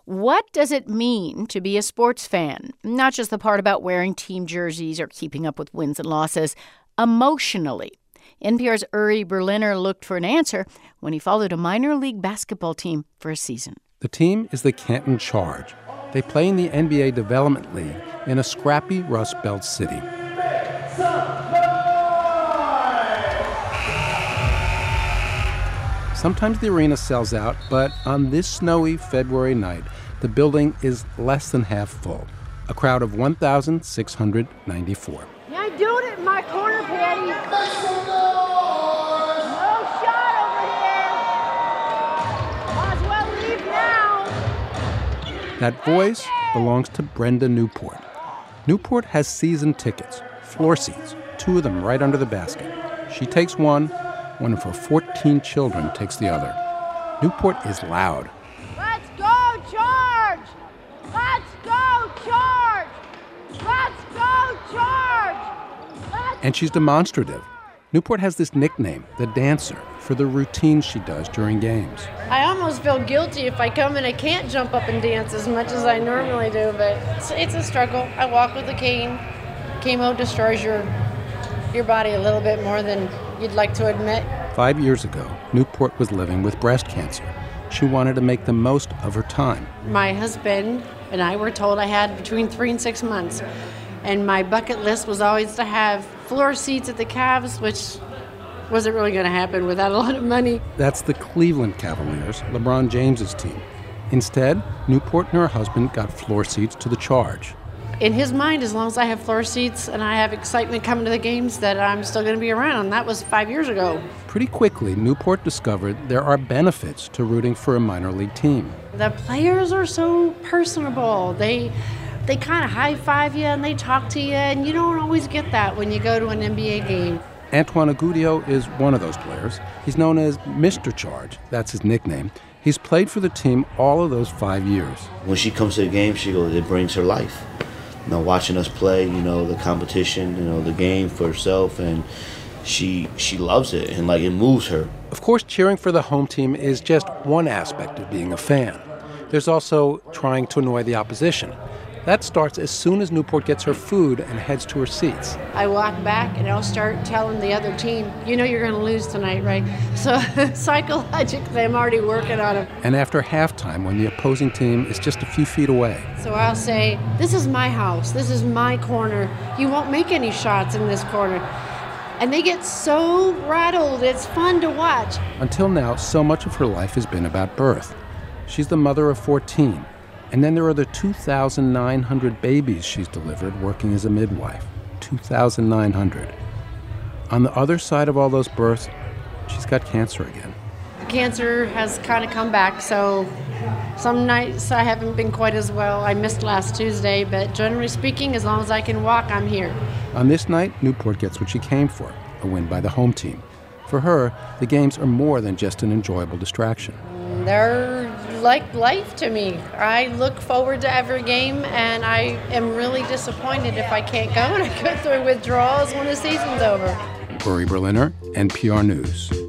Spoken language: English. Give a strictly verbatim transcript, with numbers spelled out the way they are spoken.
What does it mean to be a sports fan? Not just the part about wearing team jerseys or keeping up with wins and losses. Emotionally. N P R's Uri Berliner looked for an answer when he followed a minor league basketball team for a season. The team is the Canton Charge. They play in the N B A Development League in a scrappy Rust Belt city. Sometimes the arena sells out, but on this snowy February night, the building is less than half full. A crowd of one thousand six hundred ninety-four. Yeah, doing it in my corner, Patty. No shot over here. Might as well leave now. That voice belongs to Brenda Newport. Newport has season tickets, floor seats, two of them right under the basket. She takes one. One of her fourteen children takes the other. Newport is loud. Let's go, Charge! Let's go, Charge! Let's go, Charge! Let's And she's demonstrative. Newport has this nickname, the Dancer, for the routine she does during games. I almost feel guilty if I come and I can't jump up and dance as much as I normally do, but it's, it's a struggle. I walk with a cane. Chemo destroys your, your body a little bit more than you'd like to admit. Five years ago, Newport was living with breast cancer. She wanted to make the most of her time. My husband and I were told I had between three and six months. And my bucket list was always to have floor seats at the Cavs, which wasn't really going to happen without a lot of money. That's the Cleveland Cavaliers, LeBron James's team. Instead, Newport and her husband got floor seats to the Charge. In his mind, as long as I have floor seats and I have excitement coming to the games, that I'm still going to be around. And that was five years ago. Pretty quickly, Newport discovered there are benefits to rooting for a minor league team. The players are so personable. They they kind of high-five you and they talk to you, and you don't always get that when you go to an N B A game. Antoine Agudio is one of those players. He's known as Mister Charge. That's his nickname. He's played for the team all of those five years. When she comes to the game, she goes, it brings her life. You know, watching us play, you know, the competition, you know, the game for herself, and she she loves it, and like it moves her. Of course, cheering for the home team is just one aspect of being a fan. There's also trying to annoy the opposition. That starts as soon as Newport gets her food and heads to her seats. I walk back and I'll start telling the other team, you know you're going to lose tonight, right? So psychologically, I'm already working on it. And after halftime, when the opposing team is just a few feet away. So I'll say, this is my house. This is my corner. You won't make any shots in this corner. And they get so rattled. It's fun to watch. Until now, so much of her life has been about birth. She's the mother of fourteen. And then there are the two thousand nine hundred babies she's delivered working as a midwife. two thousand nine hundred. On the other side of all those births, she's got cancer again. Cancer has kind of come back, so some nights I haven't been quite as well. I missed last Tuesday, but generally speaking, as long as I can walk, I'm here. On this night, Newport gets what she came for, a win by the home team. For her, the games are more than just an enjoyable distraction. They're like life to me. I look forward to every game, and I am really disappointed if I can't go and I go through withdrawals when the season's over. Uri Berliner, N P R News.